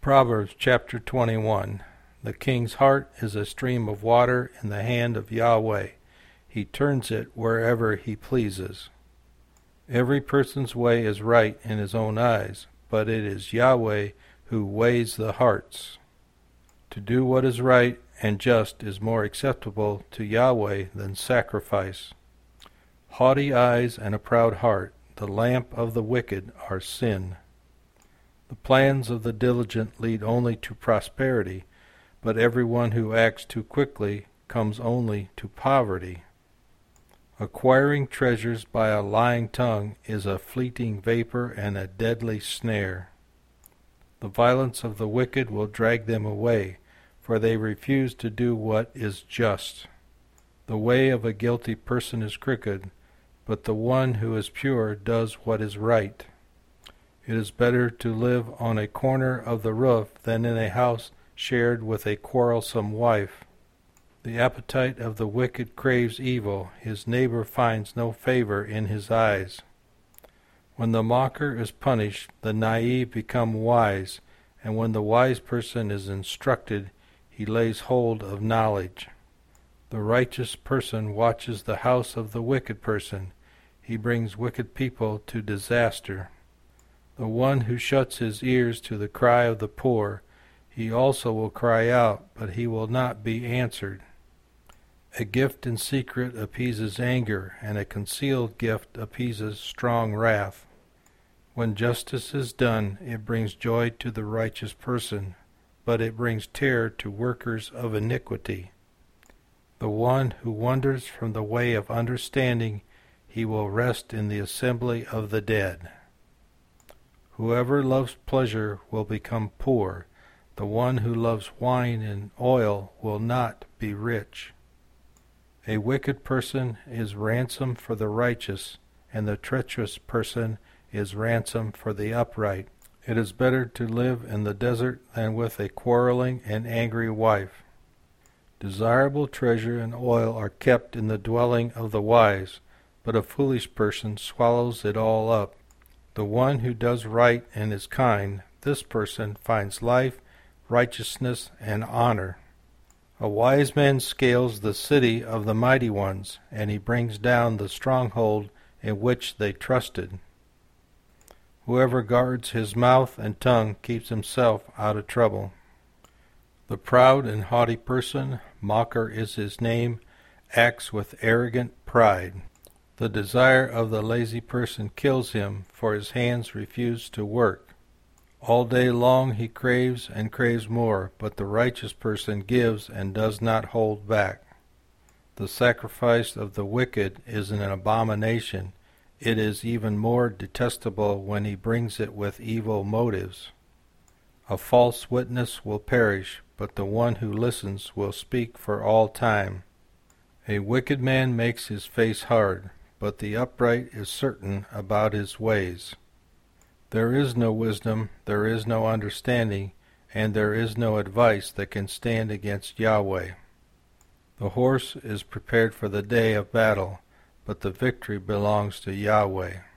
Proverbs chapter 21. The king's heart is a stream of water in the hand of Yahweh. He turns it wherever he pleases. Every person's way is right in his own eyes, but it is Yahweh who weighs the hearts. To do what is right and just is more acceptable to Yahweh than sacrifice. Haughty eyes and a proud heart, the lamp of the wicked, are sin. The plans of the diligent lead only to prosperity, but everyone who acts too quickly comes only to poverty. Acquiring treasures by a lying tongue is a fleeting vapor and a deadly snare. The violence of the wicked will drag them away, for they refuse to do what is just. The way of a guilty person is crooked, but the one who is pure does what is right. It is better to live on a corner of the roof than in a house shared with a quarrelsome wife. The appetite of the wicked craves evil, his neighbor finds no favor in his eyes. When the mocker is punished, the naive become wise, and when the wise person is instructed, he lays hold of knowledge. The righteous person watches the house of the wicked person. He brings wicked people to disaster. The one who shuts his ears to the cry of the poor, he also will cry out, but he will not be answered. A gift in secret appeases anger, and a concealed gift appeases strong wrath. When justice is done, it brings joy to the righteous person, but it brings terror to workers of iniquity. The one who wanders from the way of understanding, he will rest in the assembly of the dead. Whoever loves pleasure will become poor. The one who loves wine and oil will not be rich. A wicked person is ransom for the righteous, and the treacherous person is ransom for the upright. It is better to live in the desert than with a quarreling and angry wife. Desirable treasure and oil are kept in the dwelling of the wise, but a foolish person swallows it all up. The one who does right and is kind, this person finds life, righteousness, and honor. A wise man scales the city of the mighty ones, and he brings down the stronghold in which they trusted. Whoever guards his mouth and tongue keeps himself out of trouble. The proud and haughty person, mocker is his name, acts with arrogant pride. The desire of the lazy person kills him, for his hands refuse to work. All day long he craves and craves more, but the righteous person gives and does not hold back. The sacrifice of the wicked is an abomination. It is even more detestable when he brings it with evil motives. A false witness will perish, but the one who listens will speak for all time. A wicked man makes his face hard, but the upright is certain about his ways. There is no wisdom, there is no understanding, and there is no advice that can stand against Yahweh. The horse is prepared for the day of battle, but the victory belongs to Yahweh.